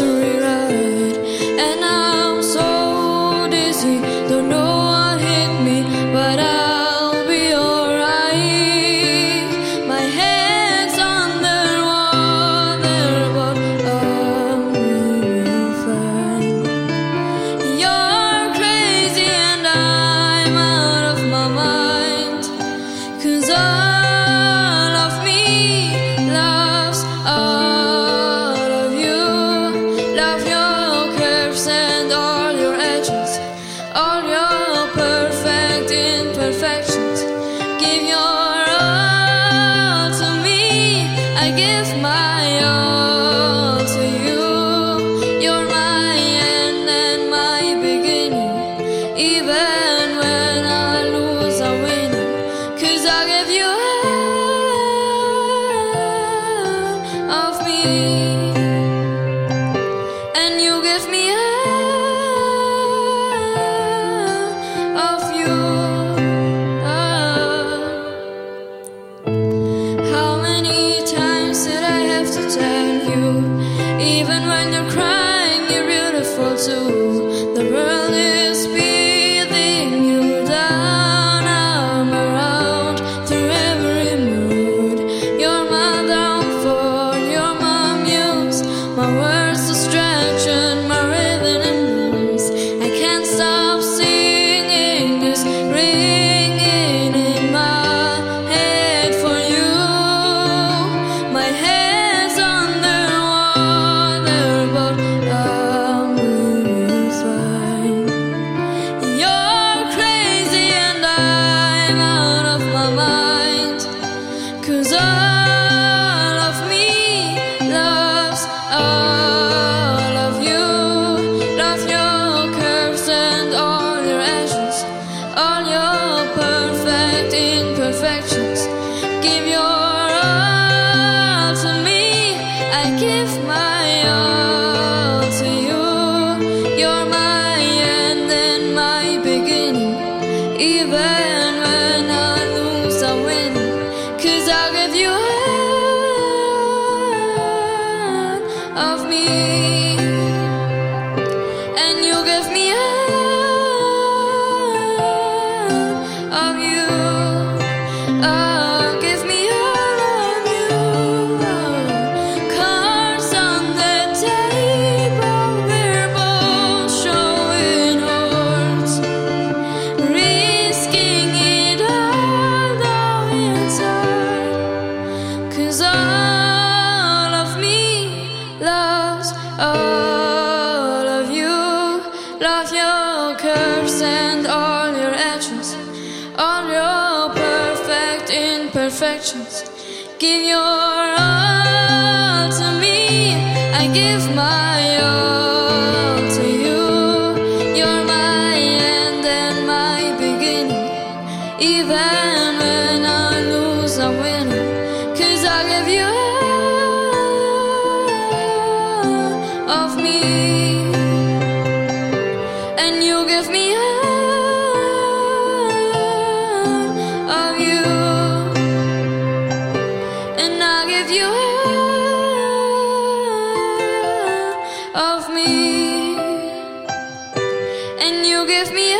to rewrite. And I'm so dizzy, don't know what hit me, but I'll be alright. My head's underwater, but I'm really fine. You're crazy and I'm out of my mind, 'cause all of me loves all of you. Love your curves and all your edges, all your perfect imperfections. Give your all to me, I give my all to you. You're my end and my beginning, even when I lose I win, 'cause I give you all of me, and you give me all of you. How many times did I have to tell you, even when you're crying, you're beautiful too. The world is beating you down, I'm around through every mood. You're my downfall, you're my muse, my worst distraction, my rhythm and blues. I can't stop singing this, ringing in my head for you. My head's underwater, but I'm really fine. You're crazy and I'm out of my mind, 'cause all of me loves all of you. Love your curves and all your edges, all your perfect imperfections. Give your all to me, I give my all to you. You're my end and my beginning, even when I lose I win, 'cause I give you all of me, and you give me all of you. Oh, give me all of you. Cards on the table, we're both showing hearts, risking it all, though it's hard, 'cause all of me loves all of you. Love your curves and all your edges, all your perfect imperfections. Give your all to me, I give my all to you. You're my end and my beginning, even when I lose I win, 'cause I give you all of me, and you give me all of you, and I give you all of me, and you give me